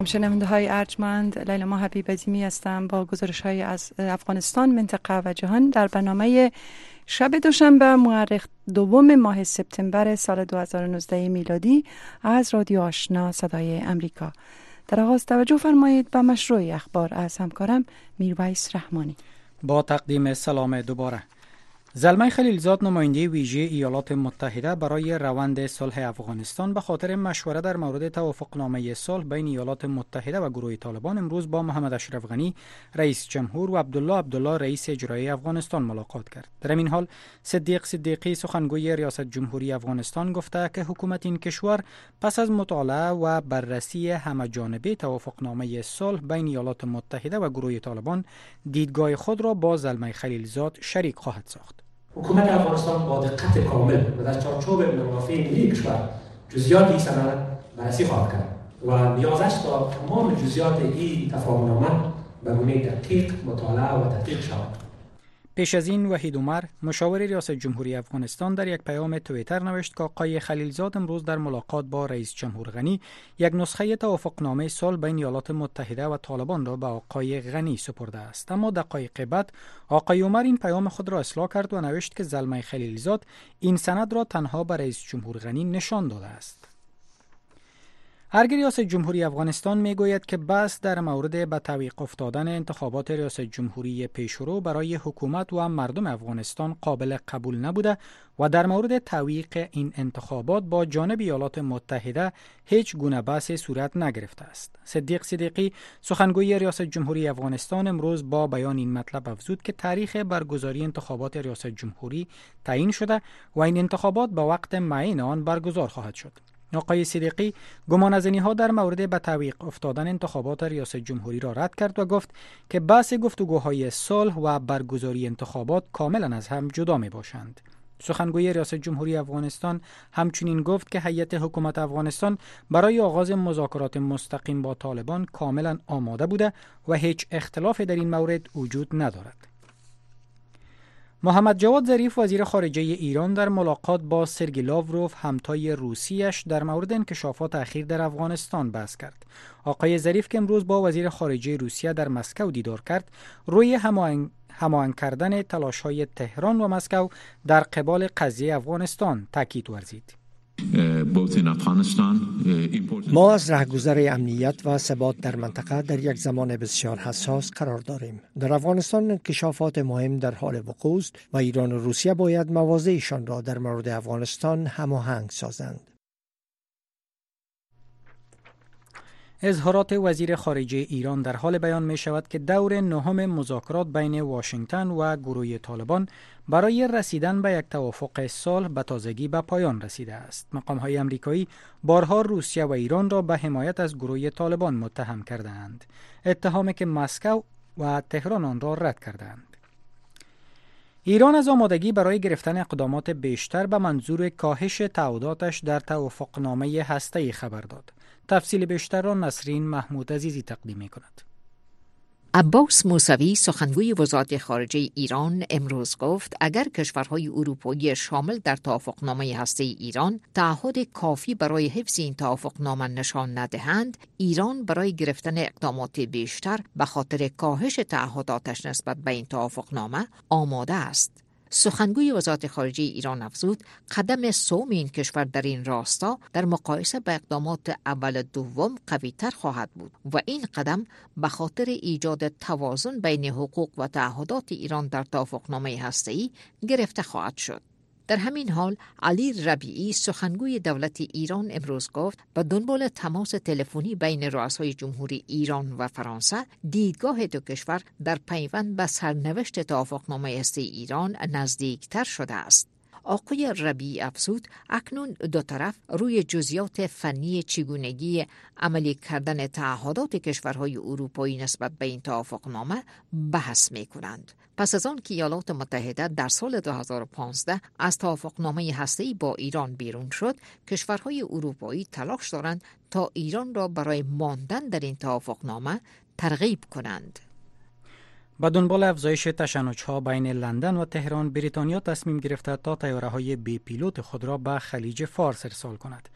شنونده های ارجمند، لیلا حبیب عظیمی هستم با گزارش های از افغانستان، منطقه و جهان در برنامه شب دوشنبه مورخ دوم ماه سپتامبر سال 2019 میلادی از رادیو آشنا صدای امریکا. در آغاز توجه فرمایید به مشروع اخبار از همکارم میرویس رحمانی. با تقدیم سلام دوباره. زلمه خلیلزاد نماینده ویژه ایالات متحده برای روند صلح افغانستان به خاطر مشوره در مورد توافقنامه صلح بین ایالات متحده و گروه طالبان امروز با محمد اشرف غنی رئیس جمهور و عبدالله رئیس اجرایی افغانستان ملاقات کرد. در این حال صدیق صدیقی سخنگوی ریاست جمهوری افغانستان گفته که حکومت این کشور پس از مطالعه و بررسی همه‌جانبه توافقنامه صلح بین ایالات متحده و گروه طالبان دیدگاه خود را با زلمه خلیلزاد شریک خواهد ساخت. حکومت افغانستان با دقت کامل و در چارچوب منافع ملی کشور جزئیات این سند بررسی خواهد کرد و نیاز است تا تمام جزئیات این تفاهم‌نامه به گونه دقیق مطالعه و تدقیق شود. پیش از این وحید عمر مشاور ریاست جمهوری افغانستان در یک پیام توییتر نوشت که آقای خلیلزاد امروز در ملاقات با رئیس جمهور غنی یک نسخه توافقنامه صلح بین ایالات متحده و طالبان را به آقای غنی سپرده است. اما دقایق بعد آقای عمر این پیام خود را اصلاح کرد و نوشت که زلمه خلیلزاد این سند را تنها به رئیس جمهور غنی نشان داده است. ارگ ریاست جمهوری افغانستان میگوید که بحث در مورد به تعویق افتادن انتخابات ریاست جمهوری پیشرو برای حکومت و مردم افغانستان قابل قبول نبوده و در مورد تعویق این انتخابات با جانب ایالات متحده هیچ گونه بحث صورت نگرفته است. صدیق صدیقی سخنگوی ریاست جمهوری افغانستان امروز با بیان این مطلب افزود که تاریخ برگزاری انتخابات ریاست جمهوری تعیین شده و این انتخابات به وقت معین آن برگزار خواهد شد. آقای صدیقی گمانه‌زنی‌ها در مورد به تعویق افتادن انتخابات ریاست جمهوری را رد کرد و گفت که بحث گفتگوهای صلح و برگزاری انتخابات کاملا از هم جدا می باشند. سخنگوی ریاست جمهوری افغانستان همچنین گفت که هیئت حکومت افغانستان برای آغاز مذاکرات مستقیم با طالبان کاملا آماده بوده و هیچ اختلافی در این مورد وجود ندارد. محمد جواد ظریف وزیر خارجه ایران در ملاقات با سرگئی لاوروف همتای روسیش در مورد انکشافات اخیر در افغانستان بحث کرد. آقای ظریف که امروز با وزیر خارجه روسیه در مسکو دیدار کرد، روی هماهنگ کردن تلاش‌های تهران و مسکو در قبال قضیه افغانستان تاکید ورزید. ما از رهگذر امنیت و ثبات در منطقه در یک زمان بسیار حساس قرار داریم. در افغانستان انکشافات مهم در حال وقوع است و ایران و روسیه باید مواضعشان را در مورد افغانستان هماهنگ سازند. اظهارات وزیر خارجه ایران در حال بیان می شود که دور نهم مذاکرات بین واشنگتن و گروه طالبان برای رسیدن به یک توافق صلح به تازگی به پایان رسیده است. مقام‌های آمریکایی بارها روسیه و ایران را به حمایت از گروه طالبان متهم کرده‌اند، اتهامی که مسکو و تهران آن را رد کردند. ایران از آمادگی برای گرفتن اقدامات بیشتر به منظور کاهش تعهداتش در توافقنامه هسته‌ای خبر داد. تفصیل بیشتر را نسرین محمود عزیزی تقدیم می‌کند. عباس موسوی سخنگوی وزارت خارجه ایران امروز گفت اگر کشورهای اروپایی شامل در توافقنامه هسته ایران تعهد کافی برای حفظ این توافقنامه نشان ندهند، ایران برای گرفتن اقدامات بیشتر به خاطر کاهش تعهداتش نسبت به این توافقنامه آماده است. سخنگوی وزارت خارجه ایران افزود قدم سوم این کشور در این راستا در مقایسه با اقدامات اول دوم قوی تر خواهد بود و این قدم به خاطر ایجاد توازن بین حقوق و تعهدات ایران در توافقنامه هسته‌ای گرفته خواهد شد. در همین حال علی ربیعی سخنگوی دولت ایران امروز گفت به دنبال تماس تلفنی بین رؤسای جمهوری ایران و فرانسه دیدگاه دو کشور در پیوند به سرنوشت توافقنامه هسته‌ای ایران نزدیکتر شده است. آقای ربیعی افزود اکنون دو طرف روی جزئیات فنی چگونگی عملی کردن تعهدات کشورهای اروپایی نسبت به این توافقنامه بحث می‌کنند. پس از آن که ایالات متحده در سال 2015 از توافقنامه هسته‌ای با ایران بیرون شد، کشورهای اروپایی تلاش دارند تا ایران را برای ماندن در این توافقنامه ترغیب کنند. با دنبال افزایش تشنج‌ها بین لندن و تهران، بریتانیا تصمیم گرفته تا طیاره‌های بی پیلوت خود را به خلیج فارس ارسال کند.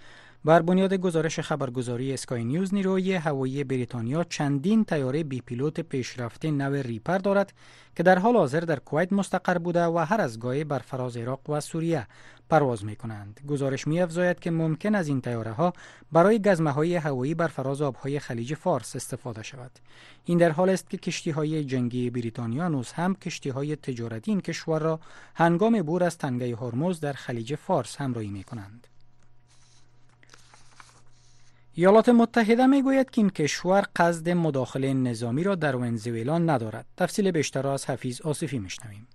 بر بنیاد گزارش خبرگزاری اسکای نیوز، نیروی هوایی بریتانیا چندین طیاره بی پیلوت پیشرفته نو ریپر دارد که در حال حاضر در کویت مستقر بوده و هر از گاهی بر فراز عراق و سوریه پرواز می کنند. گزارش می افزاید که ممکن از این طیاره ها برای گزمه‌های هوایی بر فراز آبهای خلیج فارس استفاده شود. این در حال است که کشتی‌های جنگی بریتانیا هنوز هم کشتی‌های تجارتی این کشور را هنگام عبور از تنگه هرمز در خلیج فارس همراهی می کنند. ایالات متحده میگوید که این کشور قصد مداخله نظامی را در ونزوئلا ندارد. تفصیل بیشتر را از حفیظ آصفی میشنویم.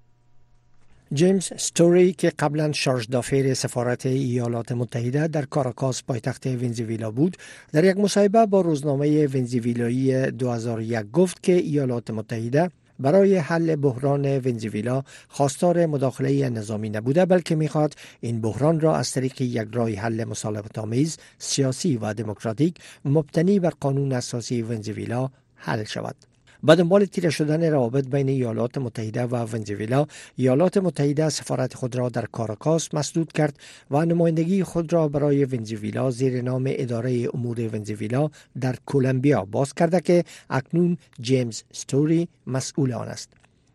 جیمز ستوری که قبلا شارژ دافیر سفارت ایالات متحده در کاراکاس پایتخت ونزوئلا بود، در یک مصاحبه با روزنامه ونزوئلایی 2001 گفت که ایالات متحده برای حل بحران ونزوئلا خواستار مداخله نظامی نبوده، بلکه میخواد این بحران را از طریق یک راه حل مصالحه‌آمیز، سیاسی و دموکراتیک مبتنی بر قانون اساسی ونزوئلا حل شود. با دنبال تیره شدن روابط بین ایالات متحده و ونزوئلا، ایالات متحده سفارت خود را در کاراکاس مسدود کرد و نمایندگی خود را برای ونزوئلا زیر نام اداره امور ونزوئلا در کلمبیا باز کرده که اکنون جیمز ستوری مسئول آن است.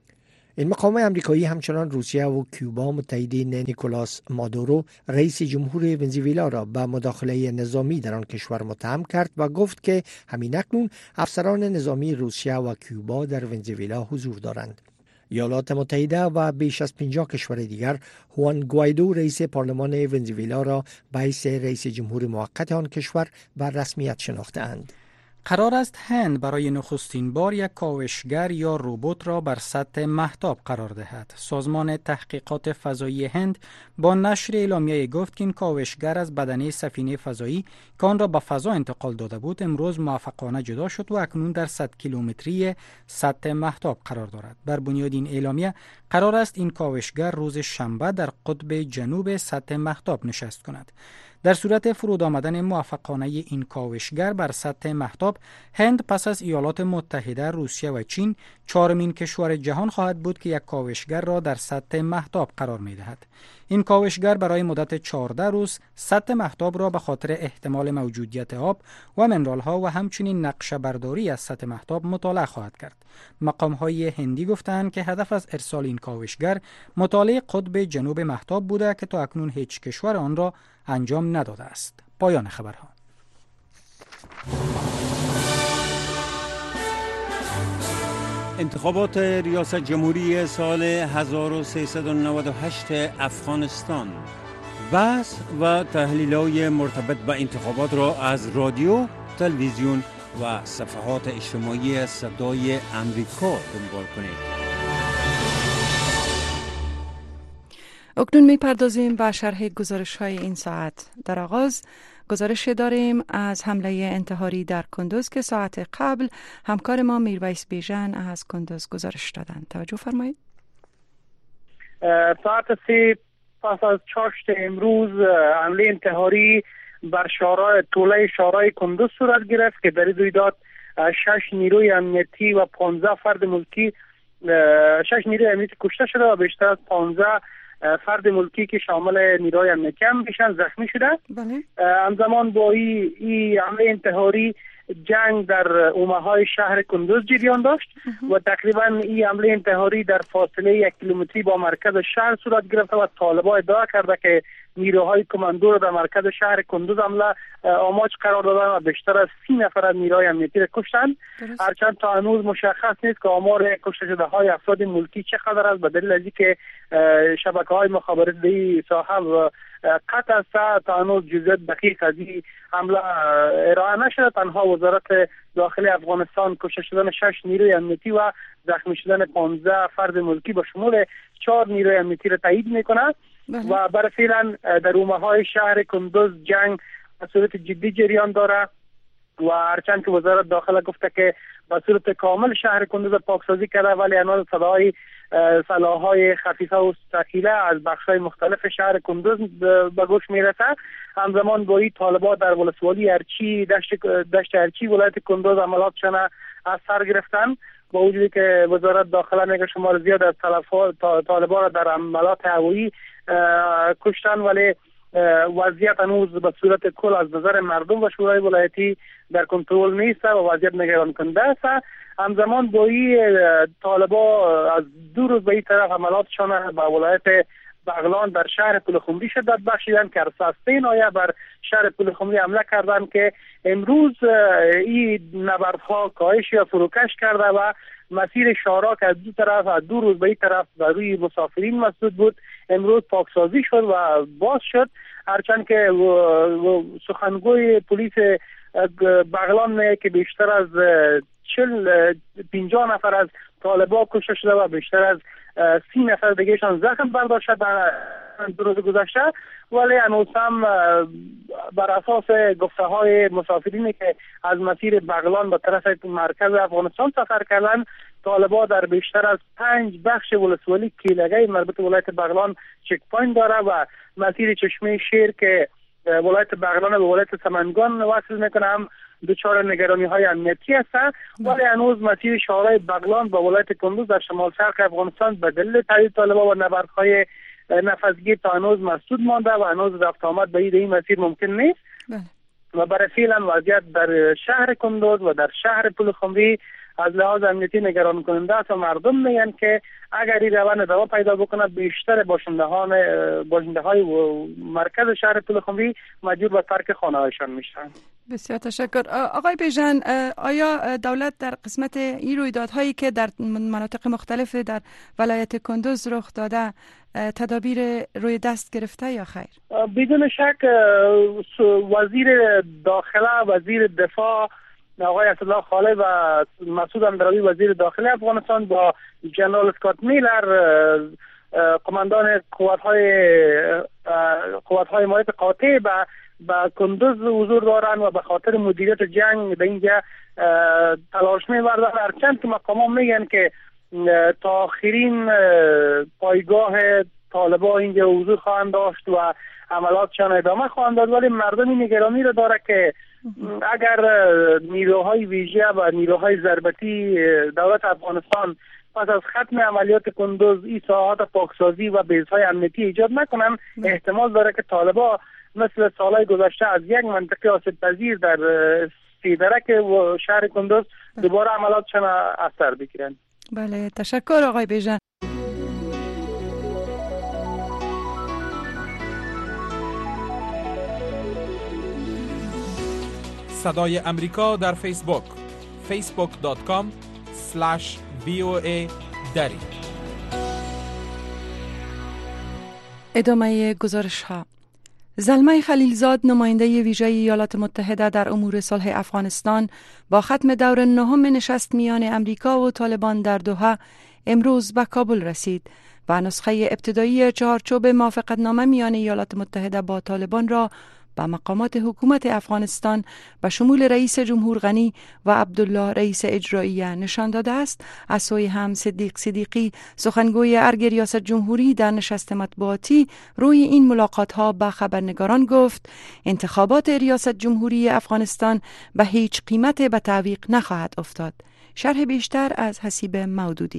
این مقام امریکایی همچنان روسیه و کوبا متحدین نیکولاس مادورو رئیس جمهور ونزوئلا را به مداخله نظامی در آن کشور متهم کرد و گفت که همین اکنون افسران نظامی روسیه و کوبا در ونزوئلا حضور دارند. ایالات متحده و بیش از 50 کشور دیگر خوان گوایدو رئیس پارلمان ونزوئلا را به حیث رئیس جمهور موقت آن کشور بر رسمیت شناخته‌اند. قرار است هند برای نخستین بار یک کاوشگر یا روبوت را بر سطح مهتاب قرار دهد. سازمان تحقیقات فضایی هند با نشر اعلامیه گفت که این کاوشگر از بدنه سفینه فضایی که آن را به فضا انتقال داده بود امروز موفقانه جدا شد و اکنون در 100 کیلومتری سطح مهتاب قرار دارد. بر بنیاد این اعلامیه قرار است این کاوشگر روز شنبه در قطب جنوب سطح مهتاب نشست کند. در صورت فرود آمدن موفقانه این کاوشگر بر سطح مهتاب، هند پس از ایالات متحده، روسیه و چین چهارمین کشور جهان خواهد بود که یک کاوشگر را در سطح مهتاب قرار می دهد. این کاوشگر برای مدت 14 روز سطح مهتاب را به خاطر احتمال موجودیت آب و منرال ها و همچنین نقشه برداری از سطح مهتاب مطالعه خواهد کرد. مقام های هندی گفتند که هدف از ارسال این کاوشگر مطالعه قطب جنوب مهتاب بوده که تا اکنون هیچ کشور آن را انجام نداده است. پایان خبرها. انتخابات ریاست جمهوری سال 1398 افغانستان. بحث و تحلیل‌های مرتبط با انتخابات را از رادیو، تلویزیون و صفحات اجتماعی صدای امریکا دنبال کنید. اکنون می‌پردازیم به شرح گزارش‌های این ساعت. در آغاز گزارش داریم از حمله انتحاری در کندوز که ساعت قبل همکار ما میرویس بیژن از کندوز گزارش دادند. توجه فرمایید. ساعت 3 پس از چاشت امروز حمله انتحاری بر طوله شارع کندوز صورت گرفت که در این رویداد 6 نیروی امنیتی و 15 فرد ملکی 6 نیروی امنیتی کشته شده و بیشتر از 15 فرد ملکی که شامل نیروی امنیتی هم میشن زخمی شده. بله. همزمان با این حمله انتحاری جنگ در اومه‌های شهر کندوز جریان داشت و تقریبا این حمله انتحاری در فاصله 1 کیلومتری با مرکز شهر صورت گرفته و طالبان ادعا کرده که نیروهای کماندو را در مرکز شهر کندوز حمله آماج قرار دادن و بیشتر از 30 نفر از نیروهای امنیتی را کشتند. هرچند تا هنوز مشخص نیست که آمار کشته شده های افراد ملکی چقدر است، به دلیل از اینکه شبکه‌های مخابراتی ساحل قطع است. تا هنوز جزئیات دقیق از این حمله ارائه نشده. تنها وزارت داخلی افغانستان کشته شدن 6 نیروی امنیتی و زخمی شدن 15 فرد ملکی به شمول 4 نیروی امنیتی را تایید می‌کند. و برای فعلا در اومه‌های شهر کندوز جنگ به صورت جدی جریان داره و هرچند که وزارت داخله گفته که به صورت کامل شهر کندوز پاکسازی کرده، ولی هنوز صدای سلاح‌های خفیفه و ثقیله از بخش‌های مختلف شهر کندوز به گوش میرسه. همزمان با این طالبان در ولسوالی ارچی دشت ارچی ولایت کندوز عملاتشان از سر گرفتن، با وجودی که وزارت داخله میگه شمار زیاد از طالبان را در عملات هوایی کشتن، ولی وضعیت هنوز به صورت کل از نظر مردم و شورای ولایتی در کنترل نیست و وضعیت نگران کننده است. همزمان با این طالبا از 2 روز به این طرف حملاتشان به ولایت بغلان در شهر پلخمری شدت بخشیدند که از 3 ناحیه بر شهر پلخمری حمله کردند که امروز این نبردها کاهش یا فروکش کرده و مسیر شهرها که از 2 طرف از 2 روز به این طرف بر روی مسافرین مسدود بود امروز پاکسازی شد و باز شد، هرچند که سخنگوی پلیس بغلان میگه که بیشتر از 50 نفر از طالبا کشته شده و بیشتر از 30 نفر دیگهشان زخم برداشته در 2 روز گذشته، ولی هنوز هم بر اساس گفته های مسافرینی که از مسیر بغلان به طرف مرکز افغانستان سفر کردن، طالبا در بیشتر از 5 بخش ولسوالی کیلگی مربوط ولایت بغلان چک پوینت داره و مسیر چشمه شیر که ولایت بغلان به ولایت سمنگان وصل میکنه هم دچار نگرانی های امنیتی است، ولی هنوز مسیر شهرهای بغلان با ولایت کندوز در شمال شرق افغانستان به دلیل تهدید طالبان و نبردهای نفذگیر تا هنوز مسدود مانده و هنوز رفت آمد به این مسیر ممکن نیست. و برای فعلا وضعیت در شهر کندوز و در شهر پلخمری از لحاظ امنیتی نگران کننده است و مردم میگن که اگر این روند ادامه پیدا بکنه بیشتر باشنده های مرکز شهر پلخمری مجبور به ترک خانه هایشان میشن. بسیار تشکر. آقای بیژن، آیا دولت در قسمت این رویدادهایی که در مناطق مختلف در ولایت کندوز رخ داده تدابیر روی دست گرفته یا خیر؟ بدون شک وزیر داخله، وزیر دفاع آقای اسدالله خالق و مسعود اندرابی وزیر داخلی افغانستان با جنرال اسکات میلر قماندان قوات حمایت قاطع به کندوز حضور دارند و به خاطر مدیریت جنگ به اینجا تلاش می‌بردند، هرچند که مقامات میگن که تا آخرین پایگاه طالبان اینجا حضور خواهند داشت و عملاتشان ادامه خواهند داد، ولی مردم این نگرانی را داره که اگر نیروهای ویژه و نیروهای ضربتی دولت افغانستان پس از ختم عملیات کندوز این ساحات پاکسازی و بیس‌های امنیتی ایجاد نکنن، احتمال داره که طالبان مثل سالهای گذشته از یک منطقه آسیب پذیر در سیدرک و شهر کندوز دوباره عملاتشان اثر بگیرن. بله، تشکر آقای بیژن. صدای امریکا در فیسبوک facebook.com/VOA دری. ادامه گزارش ها. زلمه خلیلزاد، نماینده ویژه ایالات متحده در امور صلح افغانستان، با ختم دور 9 نشست میان امریکا و طالبان در دوحه امروز به کابل رسید و نسخه ابتدایی چهارچوب موافقتنامه میان ایالات متحده با طالبان را به مقامات حکومت افغانستان به شمول رئیس جمهور غنی و عبدالله رئیس اجراییه نشان داده است. از سوی هم صدیق صدیقی، سخنگوی ارگ ریاست جمهوری، در نشست مطبوعاتی روی این ملاقات ها به خبرنگاران گفت انتخابات ریاست جمهوری افغانستان به هیچ قیمت به تعویق نخواهد افتاد. شرح بیشتر از حسیب مودودی.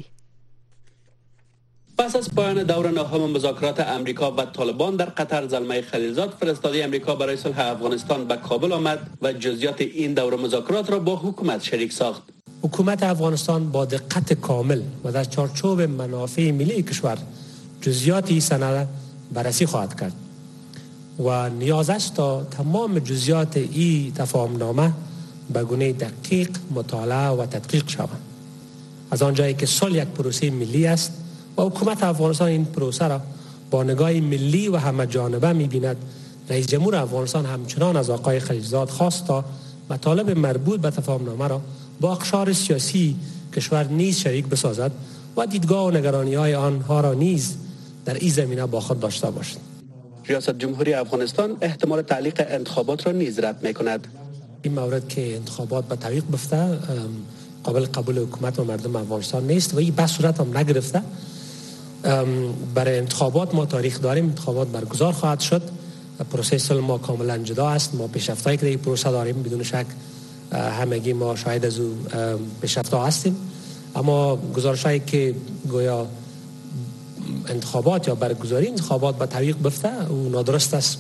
پس از پایان دور 9 مذاکرات امریکا و طالبان در قطر، زلمه خلیلزاد، فرستاده امریکا برای صلح افغانستان به کابل آمد و جزئیات این دور مذاکرات را با حکومت شریک ساخت. حکومت افغانستان با دقت کامل و در چارچوب منافع ملی کشور جزئیات این سند بررسی خواهد کرد و نیاز است تا تمام جزئیات این تفاهمنامه به گونه دقیق مطالعه و تدقیق شود. از آنجایی که صلح یک پروسه ملی است و حکومت افغانستان این پروسه را با نگاه ملی و همه جانبه می‌بیند، رئیس جمهور افغانستان همچنان از آقای خلیلزاد خواست تا مطالب مربوط به تفاهمنامه را با اقشار سیاسی کشور نیز شریک بسازد و دیدگاه و نگرانی‌های آنها را نیز در این زمینه با خود داشته باشد. ریاست جمهوری افغانستان احتمال تعلیق انتخابات را نیز رد می‌کند. این مورد که انتخابات به تعویق بفته قابل قبول حکومت و مردم افغانستان نیست و این به صورت هم نگرفته. برای انتخابات ما تاریخ داریم، انتخابات برگزار خواهد شد. پروسه صلح ما کاملا جدا است. ما پیشرفتایی که در این پروسه داریم بدون شک همگی ما شاهد از او پیشرفت‌ها هستیم، اما گزارش‌هایی که گویا انتخابات یا برگزاری انتخابات به تعویق بفته و نادرست است و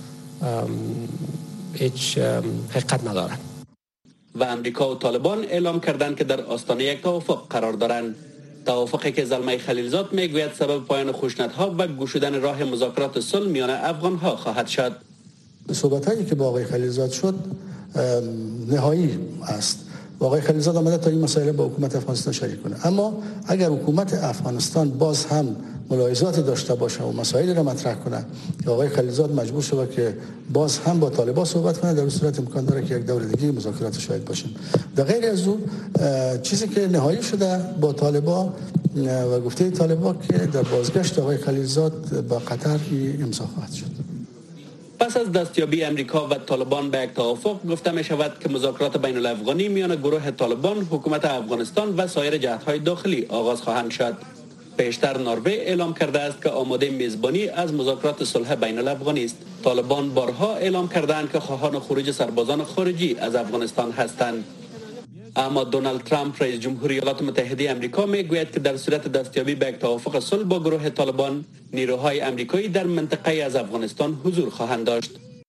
هیچ حقیقت ندارد. و امریکا و طالبان اعلام کردند که در آستانه یک توافق قرار دارند. توافقی که زلمه خلیلزاد میگوید سبب پایان خشونت‌ها و گشودن راه مذاکرات صلح میان افغان‌ها خواهد شد. صحبت‌هایی که با آقای خلیلزاد شد نهایی است. آقای خلیلزاد آمده تا این مسائل با حکومت افغانستان شریک کنه، اما اگر حکومت افغانستان باز هم ملاحظاتی داشته باشه و مسائلی را مطرح کنه که آقای خلیلزاد مجبور شده که باز هم با طالبان صحبت کنه، در این صورت امکان داره که یک دور دیگه مذاکرات شاهد باشیم. در غیر از اون چیزی که نهایی شده با طالبان و گفته طالبان که در بازگشت آقای خلیلزاد با قطر امضا خواهد شد. پس از دستیابی امریکا و طالبان به یک توافق گفته می شود که مذاکرات بین الافغانی میان گروه طالبان، حکومت افغانستان و سایر جهت‌های داخلی آغاز خواهند شد. پیشتر نروژ اعلام کرده است که آماده میزبانی از مذاکرات صلح بین الافغانی است. طالبان بارها اعلام کردند که خواهان خروج سربازان خارجی از افغانستان هستند. اما دونالد ترامپ رئیس جمهوری ایالات متحده آمریکا میگوید که در صورت دستیابی به یک توافق صلح با گروه طالبان، نیروهای آمریکایی در منطقه از افغانستان حضور خواهند داشت.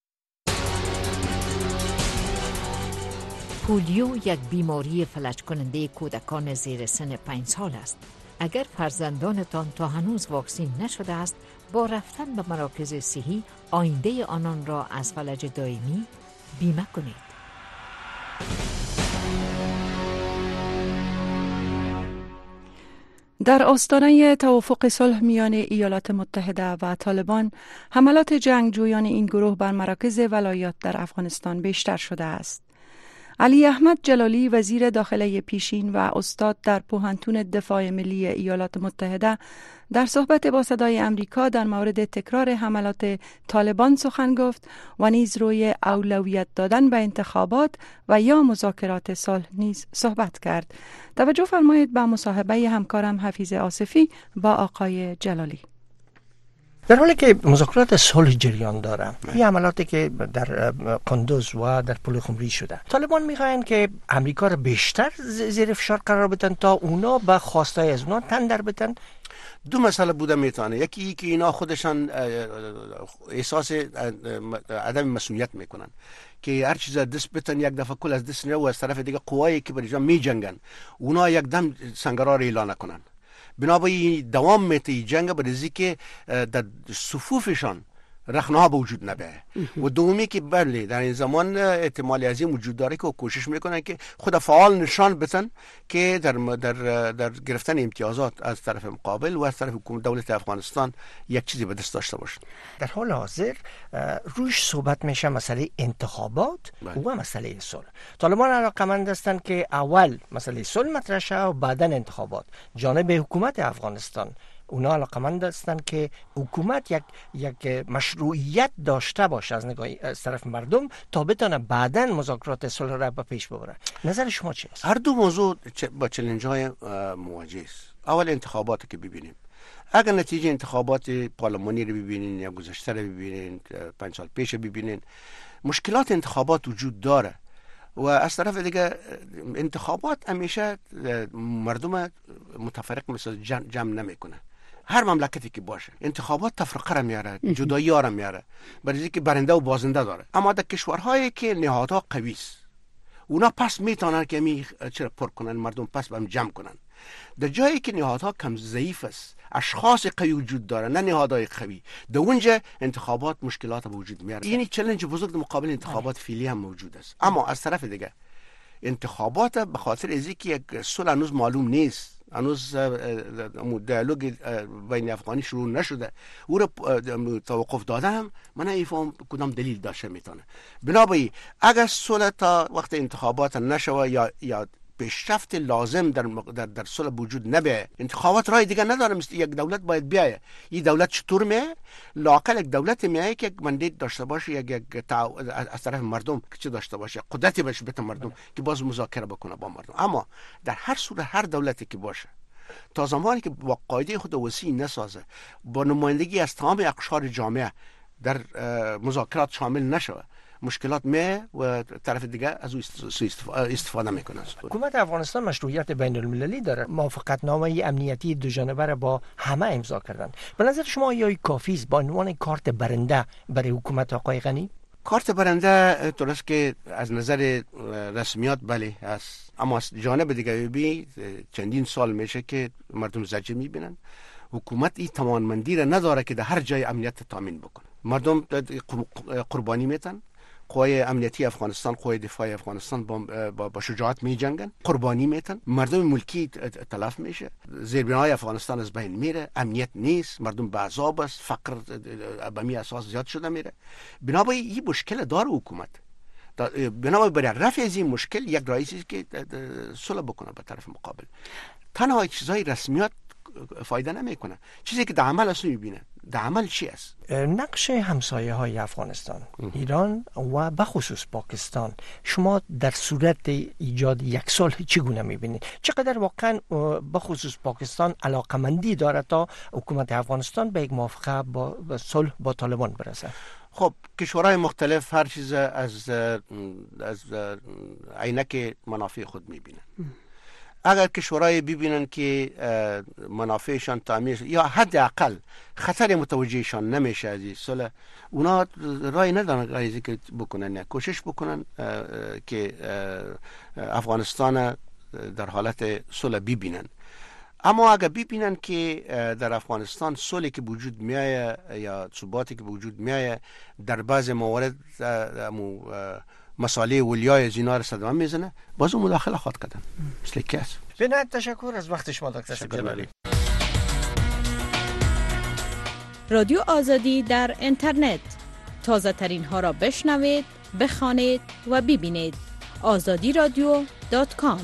پولیو یک بیماری فلج کننده کودکان زیر سن 5 سال است. اگر فرزندانتان تا هنوز واکسین نشده است، با رفتن به مراکز صحی آینده آنان را از فلج دائمی بیمه کنید. در آستانه توافق صلح میان ایالات متحده و طالبان، حملات جنگجویان این گروه بر مراکز ولایات در افغانستان بیشتر شده است. علی احمد جلالی، وزیر داخله پیشین و استاد در پوهنتون دفاع ملی ایالات متحده، در صحبت با صدای امریکا در مورد تکرار حملات طالبان سخن گفت و نیز روی اولویت دادن به انتخابات و یا مذاکرات صلح نیز صحبت کرد. توجه فرمایید به مصاحبه همکارم حفیظ آصفی با آقای جلالی. در حالی که مذاکرات صلح جریان داره، این عملاتی که در قندوز و در پل خمری شده، طالبان میخواین که امریکا را بیشتر زیر فشار قرار بدن تا اونا به خواستای از اونا تن در بدن. دو مسئله بوده میتونه، یکی که اینا خودشان احساس عدم مسئولیت میکنن که هر چیز دست بتن یک دفعه کل از دست نیا و از طرف دیگه قوایی که برای می جنگن اونا یک دم سنگرار اعلان کنن. بنابراین دوام میته جنگ برای که در صفوفشان رخنه‌ها به وجود نبیه. و دومی که بله در این زمان احتمال عظیم وجود داره که کوشش میکنن که خود فعال نشان بدن که در گرفتن امتیازات از طرف مقابل و از طرف حکومت دولت افغانستان یک چیزی به دست داشته باشن. در حال حاضر روش صحبت میشه مسئله انتخابات و مسئله صلح. طالبان علاقمند هستند که اول مسئله صلح مطرح شه و بعداً انتخابات. جانب حکومت افغانستان اونا علاقمند هستند که حکومت یک مشروعیت داشته باشه از طرف مردم تا بتونه بعداً مذاکرات صلح را به پیش ببره. نظر شما چیه؟ هر دو موضوع با چالش‌های مواجه است. اول انتخابات که ببینیم، اگر نتیجه انتخابات پارلمانی رو ببینین یا گذشته رو ببینین، 5 سال پیش ببینین، مشکلات انتخابات وجود داره و از طرف دیگه انتخابات همیشه مردم متفرق مثل جمع نمیکنه. هر مملکتی که باشه انتخابات تفرقه را میاره، جدایی ها را میاره، برای اینکه برنده و بازنده داره. اما در کشورهایی که نهادها قوی است، اونا پس میتونن که چرا پر کنن مردم پس بهم جمع کنن. در جایی که نهادها کم ضعیف است، اشخاص قوی وجود داره نه نهادهای قوی، در اونجا انتخابات مشکلات به وجود میاره. این چالش بزرگ مقابل انتخابات فعلی هم موجود است. اما از طرف دیگه انتخابات به خاطر از اینکه یک صلح هنوز معلوم نیست، هنوز دیالوگ بین افغانی شروع نشده، او را توقف داده هم من نمیفهم کدام دلیل داشته میتونه. بنابراین اگر صلح تا وقت انتخابات نشوه یا پیشرفت لازم در صلح وجود نبیه، انتخابات راه دیگه نداره. مثل یک دولت باید بیایه. این دولت چطور میایه؟ لااقل یک دولت میایه که یک مندیت داشته باشه، یک از طرف مردم که چه داشته باشه، قدرتی باشه به مردم که باز مذاکره بکنه با مردم. اما در هر صورت هر دولتی که باشه، تا زمانی که با قاعده خود وسیع نسازه، با نمایندگی از تمام اقشار جامعه در مذاکرات شامل نشوه مشکلات میه و طرف دیگه از او استفاده میکنه. حکومت افغانستان مشروعیت بین المللی داره، موافقتنامه امنیتی دو جانبه را با همه امضا کردن. به نظر شما آیا کافی است با عنوان کارت برنده برای حکومت آقای غنی؟ کارت برنده درست که از نظر رسمیات بله است، اما از جانب دیگه بی چندین سال میشه که مردم زجر میبینن. حکومت این توانمندی را نداره که در هر جای امنیت تامین بکنه. مردم قربانی میتن. قوای امنیتی افغانستان، قوای دفاعی افغانستان با شجاعت می جنگن، قربانی میتن. مردم ملکی تلف میشه، زیربنای افغانستان از بین میره، امنیت نیست، مردم به عذاب است، فقر به می اساس زیاد شده میره. بنابراین این مشکل داره حکومت. بنابراین برای رفع از این مشکل یک رئیسی که صلح بکنه به طرف مقابل. تنها چیزای رسمیات فایده نمیکنه، چیزی که در عمل اصلا میبینه. در عمل چی است؟ نقش همسایه های افغانستان، ایران و بخصوص پاکستان، شما در صورت ایجاد یک صلح چگونه میبینید؟ چقدر واقعا بخصوص پاکستان علاقمندی داره تا حکومت افغانستان به یک موافقه با صلح با طالبان برسه؟ خب کشورهای مختلف هر چیز از عینک منافع خود میبینن. اگر کشورهای ببینن که منافعشان تامین یا حداقل خطر متوجهشان نمیشه از این صلح، اونا رای ندارن غیر که بکنن، کوشش بکنن که افغانستان در حالت صلح ببینن. اما اگر ببینن که در افغانستان صلحی که وجود میایه یا ثباتی که وجود میایه در بعض موارد مسائل ولیای زینا را صدمه میزنه، باز اون مداخله خواهد کردن. مثل کس. بنایت تشکر از وقت شما دکتر سکجلالی. رادیو آزادی در اینترنت، تازه ترین ها را بشنوید، بخوانید و ببینید. azadiradio.com.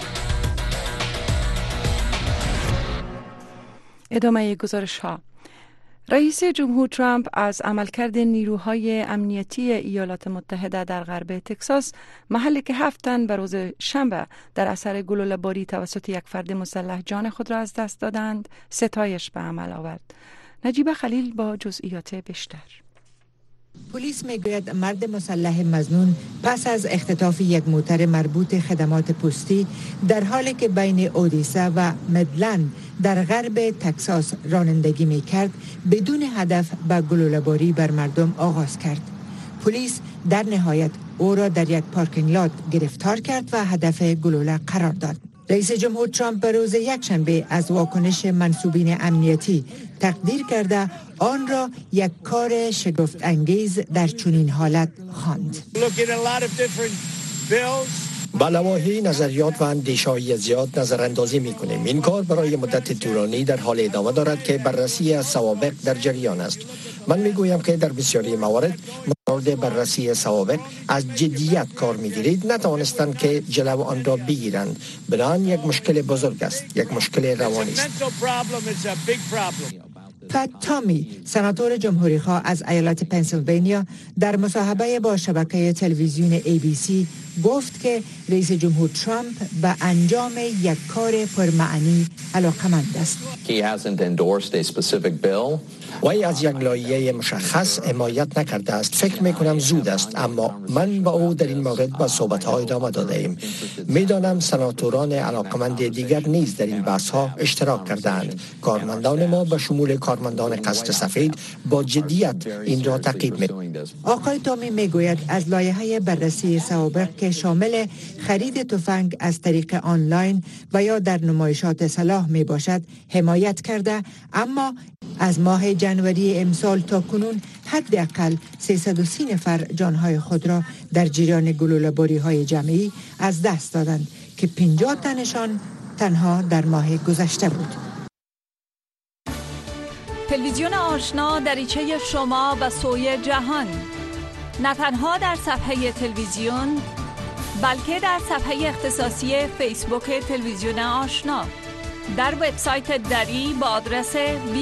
ادامه گزارش ها. رئیس جمهور ترامپ از عملکرد نیروهای امنیتی ایالات متحده در غرب تکساس، محلی که 7 تن به روز شنبه در اثر گلوله‌باری توسط یک فرد مسلح جان خود را از دست دادند، ستایش به عمل آورد. نجیبه خلیل با جزئیات بیشتر. پلیس میگوید مرد مسلح مظنون پس از اختطاف یک موتر مربوط خدمات پستی در حالی که بین اودیسا و مدلند در غرب تکساس رانندگی میکرد بدون هدف به گلوله‌باری بر مردم آغاز کرد. پلیس در نهایت او را در یک پارکینگ لات گرفتار کرد و هدف گلوله قرار داد. رئیس جمهور ترامپ به روز یکشنبه از واکنش منسوبین امنیتی تقدیر کرده آن را یک کار شگفت انگیز در چنین حالت خواند. با لواحی نظریات و اندیشه‌های زیاد نظراندازی می‌کنیم. این کار برای مدت طولانی در حال ادامه دارد که بررسی از سوابق در جریان است. من میگویم که در بسیاری موارد مورد بررسی سوابق از جدیت کار می‌گیرید، نتوانستند که جلو آن را بگیرند. بنابراین یک مشکل بزرگ است، یک مشکل روانی است. پت تامی، سناتور جمهوری‌خواه از ایالت پنسیلوانیا، در مصاحبه با شبکه تلویزیون ABC گفت که رئیس جمهور ترامپ به انجام یک کار پرمعنی علاقمند است. وی از یک لایحه مشخص حمایت نکرده است. فکر میکنم زود است، اما من با او در این مورد با صحبت‌ها ادامه داده ایم. میدانم سناتوران علاقمند دیگر نیز در این بحث‌ها اشتراک کردند. کارمندان ما به شمول کارمندان قصد سفید با جدیت این را تعقیب می‌کنند. آقای تامی میگوید از لایحه بررسی سوابق که شامل خرید تفنگ از طریق آنلاین و یا در نمایشات سلاح می باشد حمایت کرده، اما از ماه جنوری امسال تا کنون حداقل 330 نفر جانهای خود را در جریان گلوله‌باری‌های جمعی از دست دادند که 50 تنشان تنها در ماه گذشته بود. تلویزیون آشنا دریچه شما و سوی جهان، نه تنها در صفحه تلویزیون بلکه در صفحه اختصاصی فیسبوک تلویزیون آشنا، در وبسایت دری با آدرس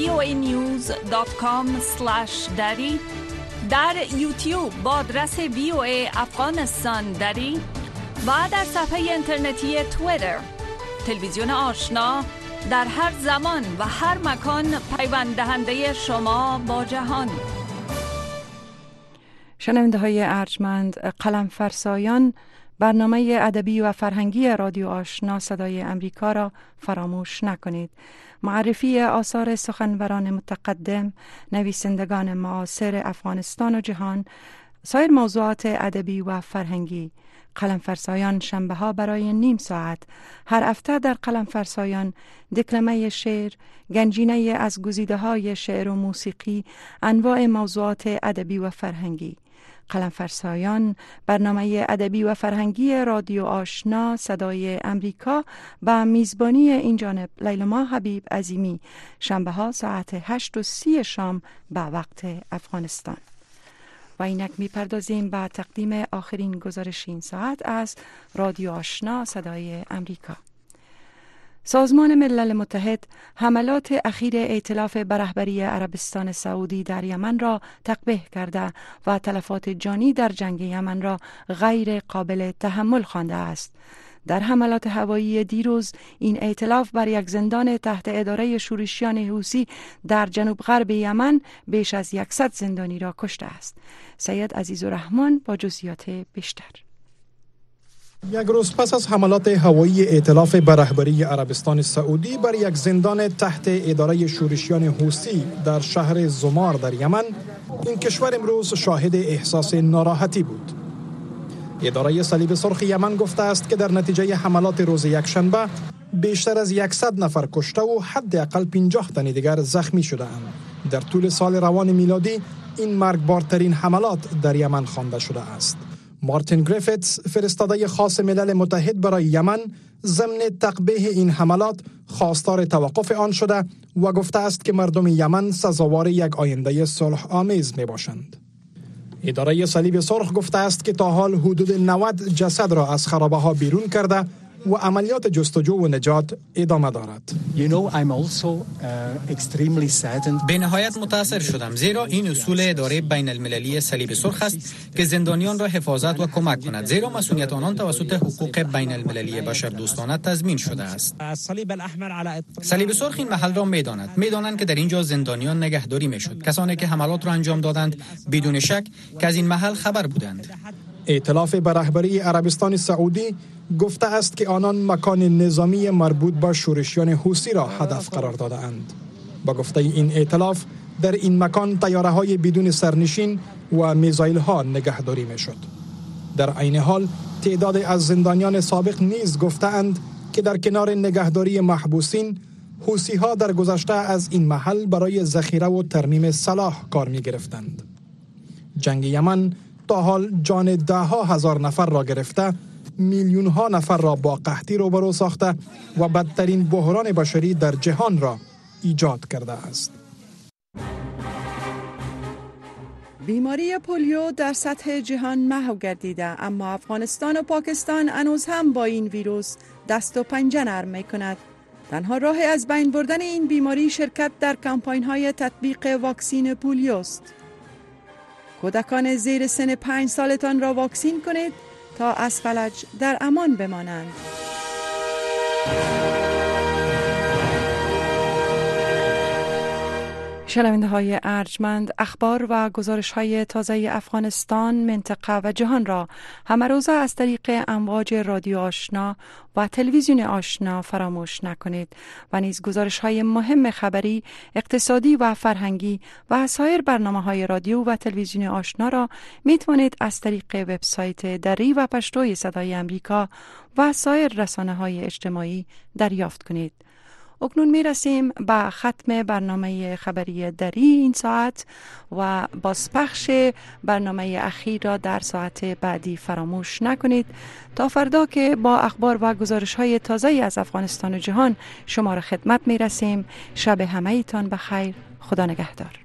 voanews.com/dari، در یوتیوب با آدرس VOA افغانستان دری و در صفحه اینترنتی توییتر. تلویزیون آشنا در هر زمان و هر مکان پیوند دهنده شما با جهان. شنونده های ارجمند، قلم فرسایان برنامه ادبی و فرهنگی رادیو آشنا صدای امریکا را فراموش نکنید. معرفی آثار سخنوران متقدم، نویسندگان معاصر افغانستان و جهان، سایر موضوعات ادبی و فرهنگی. قلم فرسایان شنبه ها برای نیم ساعت هر هفته در قلم فرسایان دکلمه شعر، گنجینه از گزیده های شعر و موسیقی، انواع موضوعات ادبی و فرهنگی. قلم فرسایان برنامه ادبی و فرهنگی رادیو آشنا صدای امریکا با میزبانی این جانب لیلما حبیب عظیمی، شنبه ها ساعت 8:30 شام به وقت افغانستان. و اینک می پردازیم به تقدیم آخرین گزارش این ساعت از رادیو آشنا صدای امریکا. سازمان ملل متحد حملات اخیر ائتلاف به رهبری عربستان سعودی در یمن را تقبیح کرده و تلفات جانی در جنگ یمن را غیر قابل تحمل خوانده است. در حملات هوایی دیروز این ائتلاف بر یک زندان تحت اداره شورشیان حوثی در جنوب غرب یمن بیش از 100 زندانی را کشته است. سید عزیزالرحمن با جزئیات بیشتر. یک روز پس از حملات هوایی ائتلاف به رهبری عربستان سعودی بر یک زندان تحت اداره شورشیان حوثی در شهر زمار در یمن، این کشور امروز شاهد احساس ناراحتی بود. اداره صلیب سرخ یمن گفته است که در نتیجه حملات روز یکشنبه بیشتر از 100 نفر کشته و حداقل 50 تن دیگر زخمی شده‌اند. در طول سال روان میلادی این مرگبارترین حملات در یمن خوانده شده است. مارتین گریفیتس، فرستاده خاص ملل متحد برای یمن، ضمن تقبیح این حملات خواستار توقف آن شده و گفته است که مردم یمن سزاوار یک آینده صلح آمیز می باشند. اداره صلیب سرخ گفته است که تا حال حدود 90 جسد را از خرابه ها بیرون کرده و عملیات جستجو و نجات ادامه دارد. به نهایت متاثر شدم، زیرا این اصول اداره بین المللی صلیب سرخ است که زندانیان را حفاظت و کمک کند، زیرا مسئولیت آنان توسط حقوق بین المللی بشردوستانه تضمین شده است. صلیب سرخ این محل را میدانند که در اینجا زندانیان نگهداری میشد. کسانی که حملات را انجام دادند بدون شک که از این محل خبر بودند. ائتلاف به رهبری عربستان سعودی گفته است که آنان مکان نظامی مربوط به شورشیان حوثی را هدف قرار داده‌اند. با گفته این ائتلاف در این مکان طیاره‌های بدون سرنشین و میزایل‌ها نگهداری می‌شد. در عین حال تعداد از زندانیان سابق نیز گفته‌اند که در کنار نگهداری محبوسین، حوثی‌ها در گذشته از این محل برای ذخیره و ترمیم سلاح کار می‌گرفتند. جنگ یمن تا حال جان ده‌ها هزار نفر را گرفته، میلیون ها نفر را با قحطی روبرو ساخته و بدترین بحران بشری در جهان را ایجاد کرده است. بیماری پولیو در سطح جهان محو گردیده، اما افغانستان و پاکستان هنوز هم با این ویروس دست و پنجه نرم می‌کند. تنها راه از بین بردن این بیماری شرکت در کمپاین‌های تطبیق واکسین پولیو است. کودکان زیر سن 5 سالتان را واکسین کنید تا از فلج در امان بمانند. شنونده های ارجمند، اخبار و گزارش های تازه افغانستان، منطقه و جهان را همه روزه از طریق امواج رادیو آشنا و تلویزیون آشنا فراموش نکنید و نیز گزارش های مهم خبری، اقتصادی و فرهنگی و سایر برنامه های رادیو و تلویزیون آشنا را می توانید از طریق وبسایت دری و پشتوی صدای امریکا و سایر رسانه های اجتماعی دریافت کنید. اکنون می رسیم به ختم برنامه خبری دری این ساعت و بازپخش برنامه اخیر را در ساعت بعدی فراموش نکنید تا فردا که با اخبار و گزارش های تازه از افغانستان و جهان شما را خدمت می رسیم. شب همه ایتان بخیر. خدا نگهدار.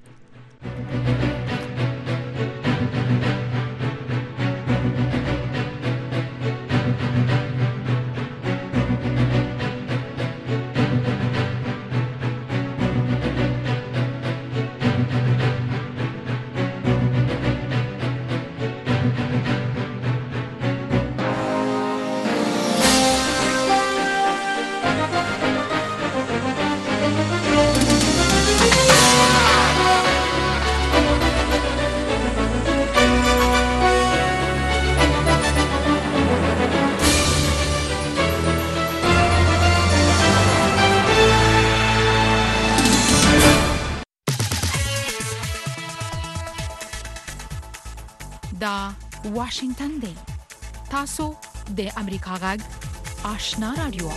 دا واشنگتن دی. تاسو د امریکا غږ آشنا رادیو